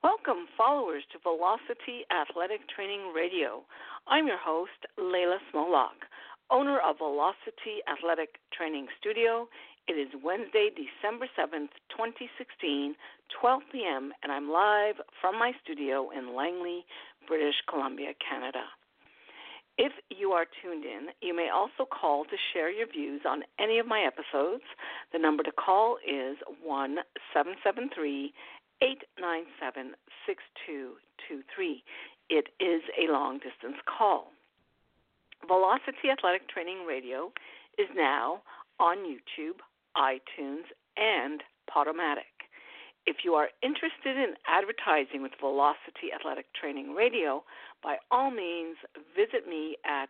Welcome, followers, to Velocity Athletic Training Radio. I'm your host, Layla Smolak, owner of Velocity Athletic Training Studio. It is Wednesday, December 7th, 2016, 12 p.m., and I'm live from my studio in Langley, British Columbia, Canada. If you are tuned in, you may also call to share your views on any of my episodes. The number to call is 1-773-897-6223. It is a long-distance call. Velocity Athletic Training Radio is now on YouTube, iTunes, and Podomatic. If you are interested in advertising with Velocity Athletic Training Radio, by all means, visit me at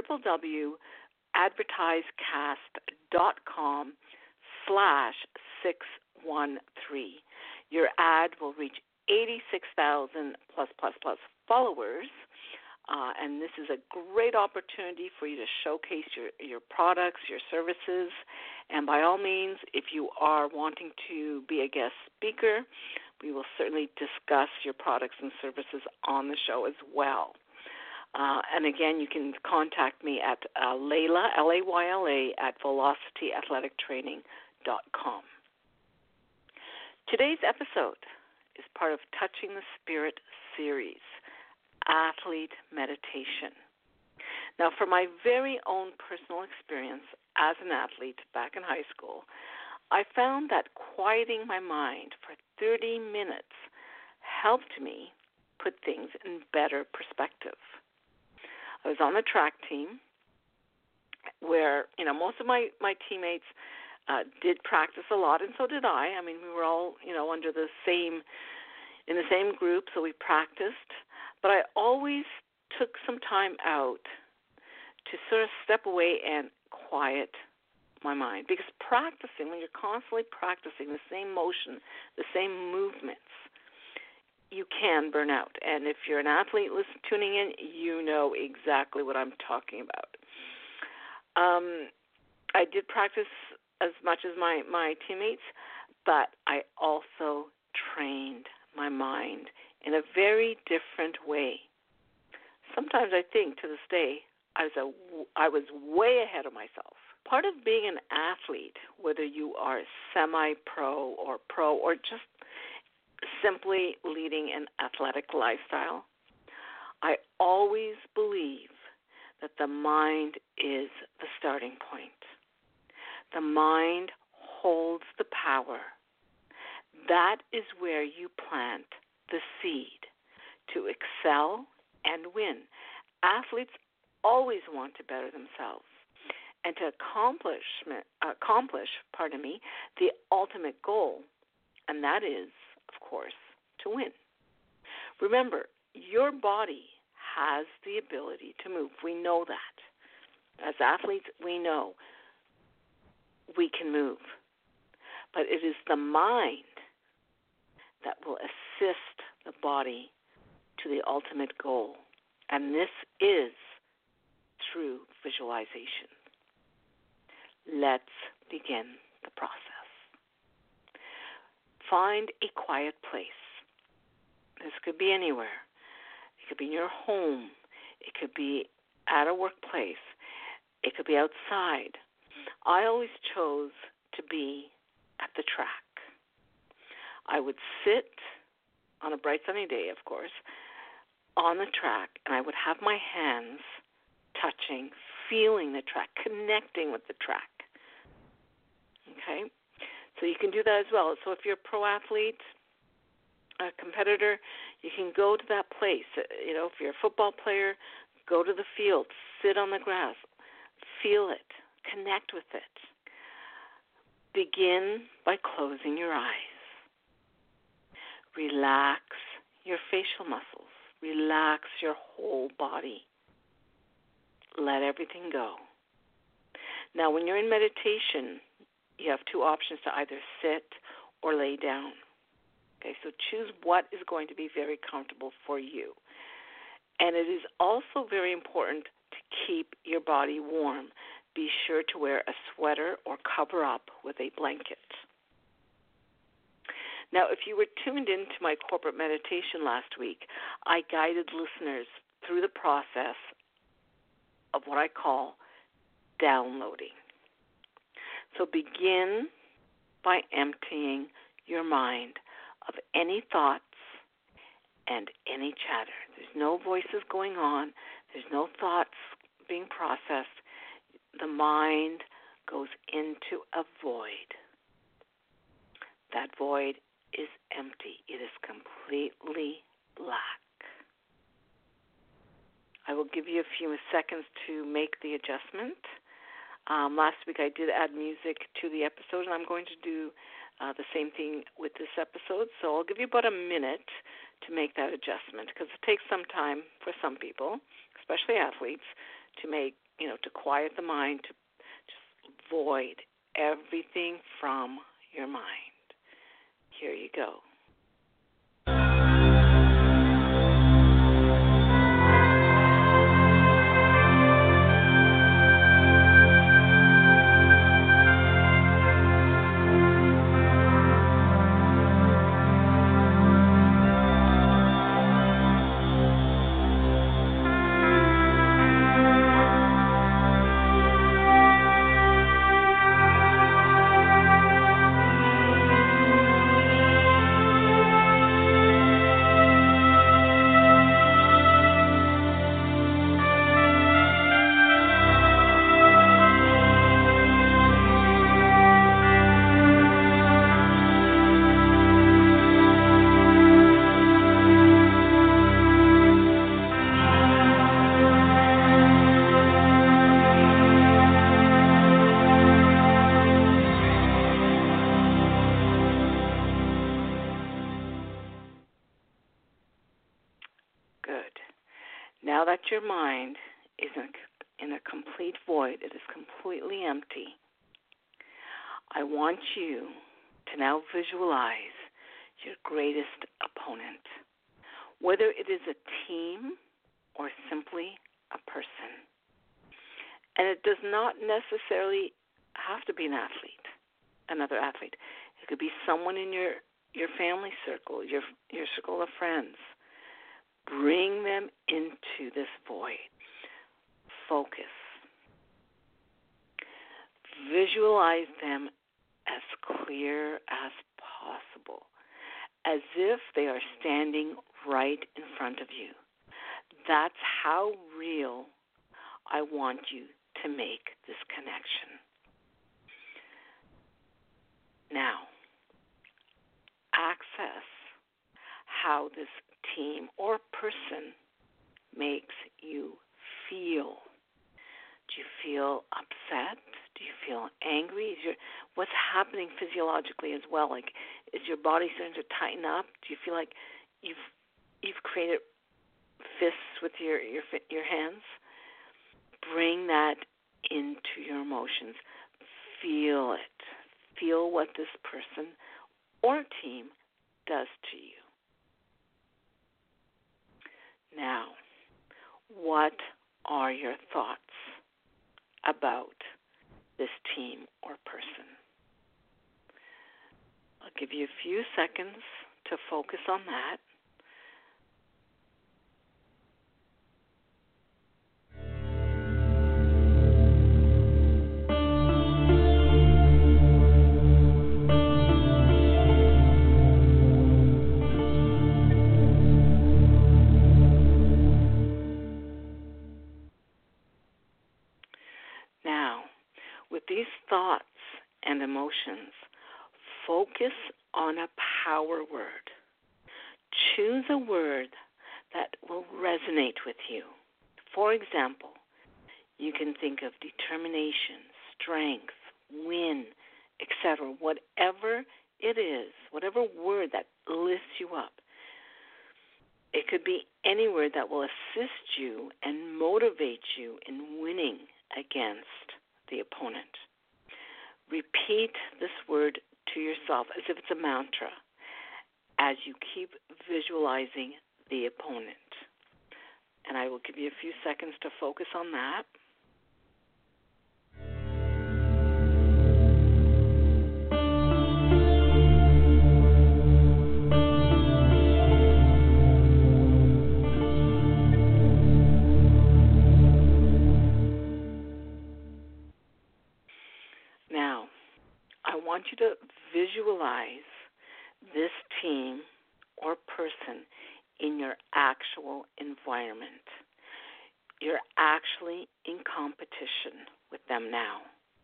www.advertisecast.com/613. Your ad will reach 86,000 plus followers, and this is a great opportunity for you to showcase your products, your services, and by all means, if you are wanting to be a guest speaker, we will certainly discuss your products and services on the show as well. And again, you can contact me at Layla, Layla, at velocityathletictraining.com. Today's episode is part of Touching the Spirit series, Athlete Meditation. Now, from my very own personal experience as an athlete back in high school, I found that quieting my mind for 30 minutes helped me put things in better perspective. I was on the track team where, most of my teammates did practice a lot, and so did I. I mean, we were all, in the same group, so we practiced. But I always took some time out to sort of step away and quiet my mind. Because practicing, when you're constantly practicing the same motion, the same movements, you can burn out. And if you're an athlete tuning in, you know exactly what I'm talking about. I did practice as much as my teammates, but I also trained my mind in a very different way. Sometimes I think to this day I was way ahead of myself. Part of being an athlete, whether you are semi-pro or pro or just simply leading an athletic lifestyle, I always believe that the mind is the starting point. The mind holds the power. That is where you plant the seed to excel and win. Athletes always want to better themselves and to accomplish the ultimate goal, and that is, of course, to win. Remember, your body has the ability to move. We know that. As athletes, we know we can move. But it is the mind that will assist the body to the ultimate goal. And this is through visualization. Let's begin the process. Find a quiet place. This could be anywhere. It could be in your home. It could be at a workplace. It could be outside. I always chose to be at the track. I would sit on a bright sunny day, of course, on the track, and I would have my hands touching, feeling the track, connecting with the track. Okay? So you can do that as well. So if you're a pro athlete, a competitor, you can go to that place. If you're a football player, go to the field, sit on the grass, feel it, connect with it. Begin by closing your eyes. Relax your facial muscles. Relax your whole body. Let everything go. Now, when you're in meditation, you have two options to either sit or lay down. Okay, so choose what is going to be very comfortable for you. And it is also very important to keep your body warm. Be sure to wear a sweater or cover up with a blanket. Now, if you were tuned into my corporate meditation last week, I guided listeners through the process of what I call downloading. So begin by emptying your mind of any thoughts and any chatter. There's no voices going on. There's no thoughts being processed. The mind goes into a void. That void is empty. It is completely black. I will give you a few seconds to make the adjustment. Last week I did add music to the episode, and I'm going to do the same thing with this episode. So I'll give you about a minute to make that adjustment, because it takes some time for some people, especially athletes, to to quiet the mind, to just void everything from your mind. Here you go. Now that your mind is in a complete void, it is completely empty, I want you to now visualize your greatest opponent, whether it is a team or simply a person. And it does not necessarily have to be another athlete. It could be someone in your family circle, your circle of friends. Bring them into this void. Focus. Visualize them as clear as possible, as if they are standing right in front of you. That's how real I want you to make this connection. Now, access how this team or person makes you feel. Do you feel upset? Do you feel angry? What's happening physiologically as well? Like, is your body starting to tighten up? Do you feel like you've created fists with your hands? Bring that into your emotions. Feel it. Feel what this person or team does to you. Now, what are your thoughts about this team or person? I'll give you a few seconds to focus on that. These thoughts and emotions, focus on a power word. Choose a word that will resonate with you. For example, you can think of determination, strength, win, etc. Whatever it is, whatever word that lifts you up. It could be any word that will assist you and motivate you in winning against the opponent. Repeat this word to yourself as if it's a mantra as you keep visualizing the opponent. And I will give you a few seconds to focus on that. visualize this team or person in your actual environment. You're actually in competition with them now.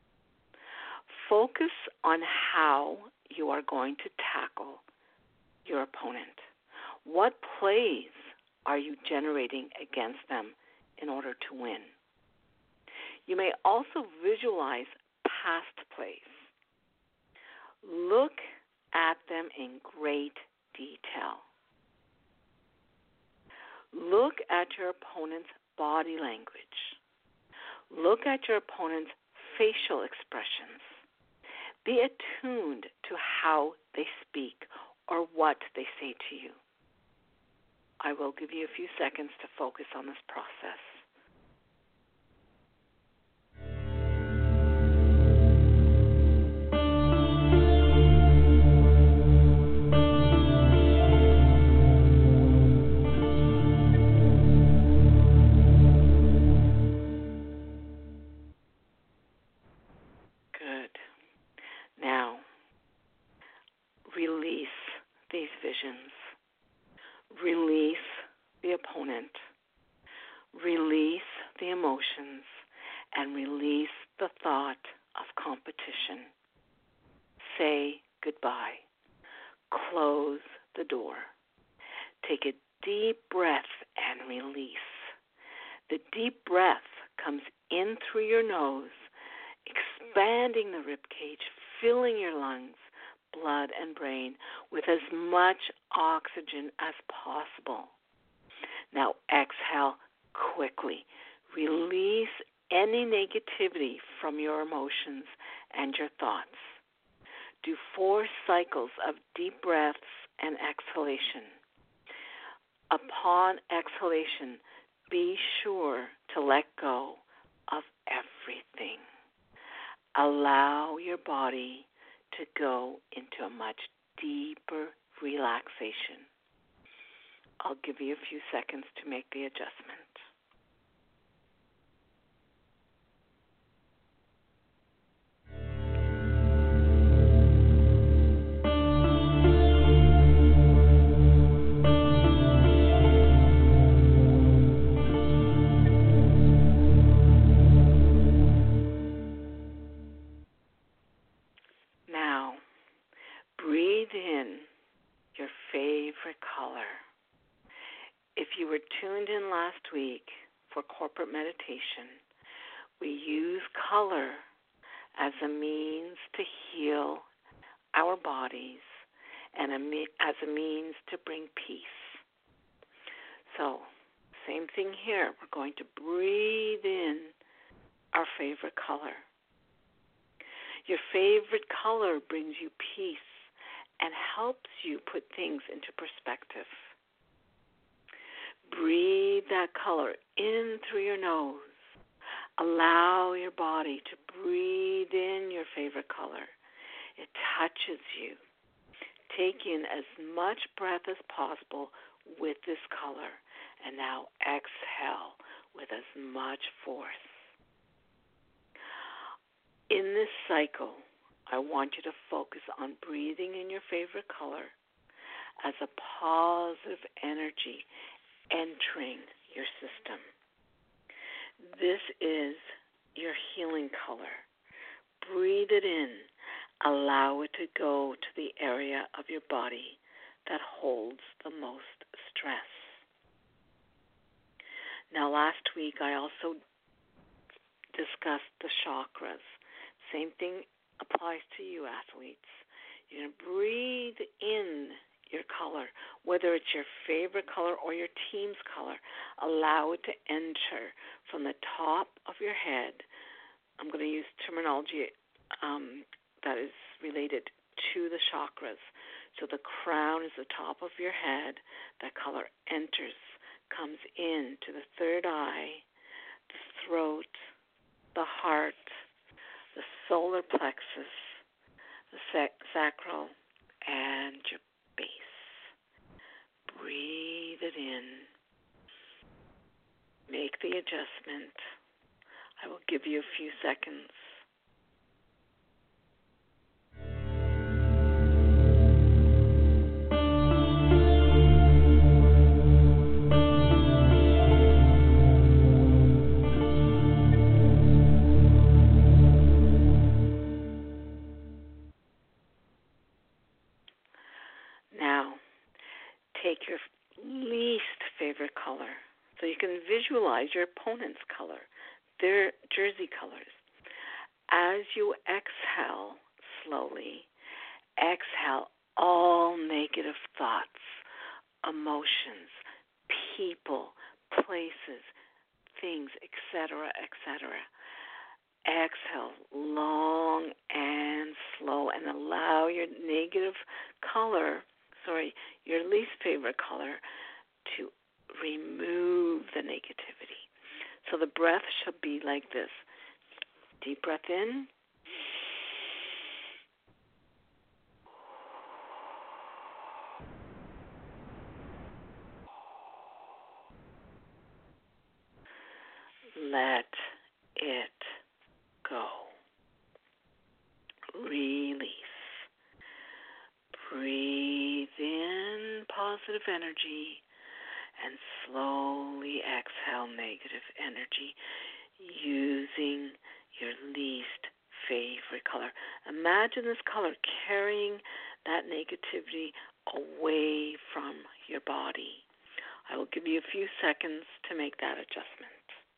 Focus on how you are going to tackle your opponent. What plays are you generating against them in order to win? You may also visualize past plays. Look at them in great detail. Look at your opponent's body language. Look at your opponent's facial expressions. Be attuned to how they speak or what they say to you. I will give you a few seconds to focus on this process. Good. Now, release these visions. Release the opponent. Release the emotions. And release the thought of competition. Say goodbye. Close the door. Take a deep breath and release. The deep breath comes in through your nose, expanding the rib cage, filling your lungs, blood, and brain with as much oxygen as possible. Now exhale quickly. Release any negativity from your emotions and your thoughts. Do 4 cycles of deep breaths and exhalation. Upon exhalation, be sure to let go of everything. Allow your body to go into a much deeper relaxation. I'll give you a few seconds to make the adjustment. Now, breathe in your favorite color. If you were tuned in last week for corporate meditation, we use color as a means to heal our bodies and as a means to bring peace. So, same thing here. We're going to breathe in our favorite color. Your favorite color brings you peace and helps you put things into perspective. Breathe that color in through your nose. Allow your body to breathe in your favorite color. It touches you. Take in as much breath as possible with this color. And now exhale with as much force. In this cycle, I want you to focus on breathing in your favorite color as a positive energy entering your system. This is your healing color. Breathe it in. Allow it to go to the area of your body that holds the most stress. Now, last week I also discussed the chakras. Same thing applies to you, athletes. You're going to breathe in your color, whether it's your favorite color or your team's color. Allow it to enter from the top of your head. I'm going to use terminology that is related to the chakras. So the crown is the top of your head. That color enters, comes in to the third eye, the throat, the heart, the solar plexus, the sacral, and your base. Breathe it in. Make the adjustment. I will give you a few seconds. color. So you can visualize your opponent's color, their jersey colors. As you exhale slowly, exhale all negative thoughts, emotions, people, places, things, etc., etc. Exhale long and slow and allow your negative color, your least favorite color, to remove the negativity. So the breath should be like this. Deep breath in. Let it go. Release. Breathe in positive energy and slowly exhale negative energy using your least favorite color. Imagine this color carrying that negativity away from your body. I will give you a few seconds to make that adjustment.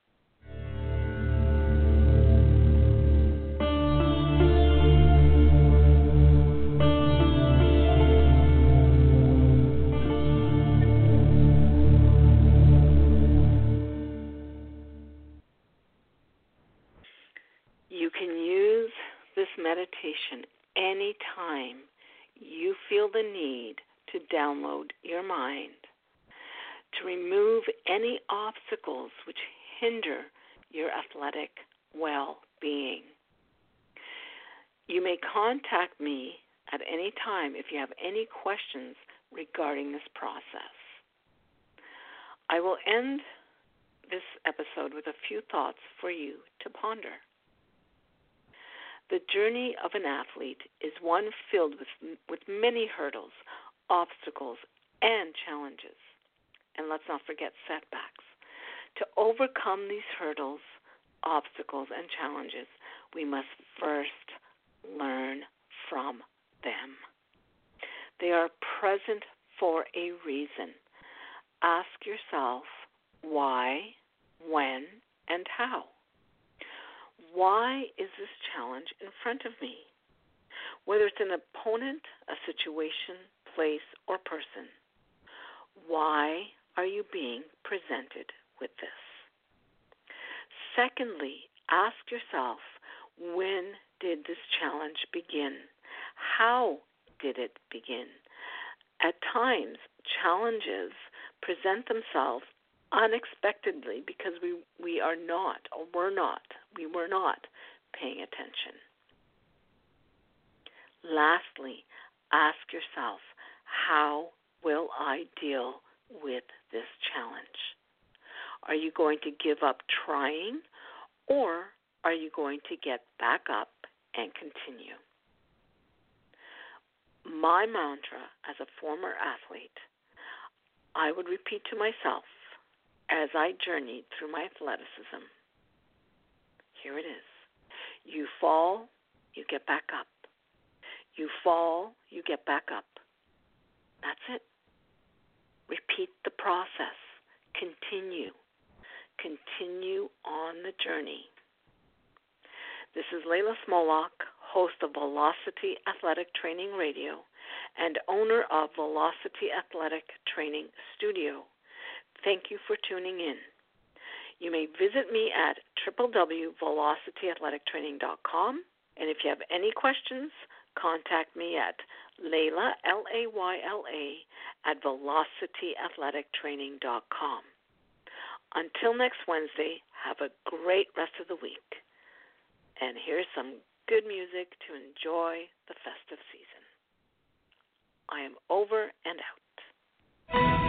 You can use this meditation anytime you feel the need to download your mind, to remove any obstacles which hinder your athletic well-being. You may contact me at any time if you have any questions regarding this process. I will end this episode with a few thoughts for you to ponder. The journey of an athlete is one filled with many hurdles, obstacles, and challenges. And let's not forget setbacks. To overcome these hurdles, obstacles, and challenges, we must first learn from them. They are present for a reason. Ask yourself why, when, and how. Why is this challenge in front of me? Whether it's an opponent, a situation, place, or person, why are you being presented with this? Secondly, ask yourself, when did this challenge begin? How did it begin? At times, challenges present themselves unexpectedly because we were not paying attention. Lastly, ask yourself, how will I deal with this challenge? Are you going to give up trying, or are you going to get back up and continue? My mantra as a former athlete, I would repeat to myself as I journeyed through my athleticism. Here it is. You fall, you get back up. You fall, you get back up. That's it. Repeat the process. Continue. Continue on the journey. This is Layla Smolak, host of Velocity Athletic Training Radio and owner of Velocity Athletic Training Studio. Thank you for tuning in. You may visit me at www.velocityathletictraining.com, and if you have any questions, contact me at Layla, Layla, at velocityathletictraining.com. Until next Wednesday, have a great rest of the week. And here's some good music to enjoy the festive season. I am over and out.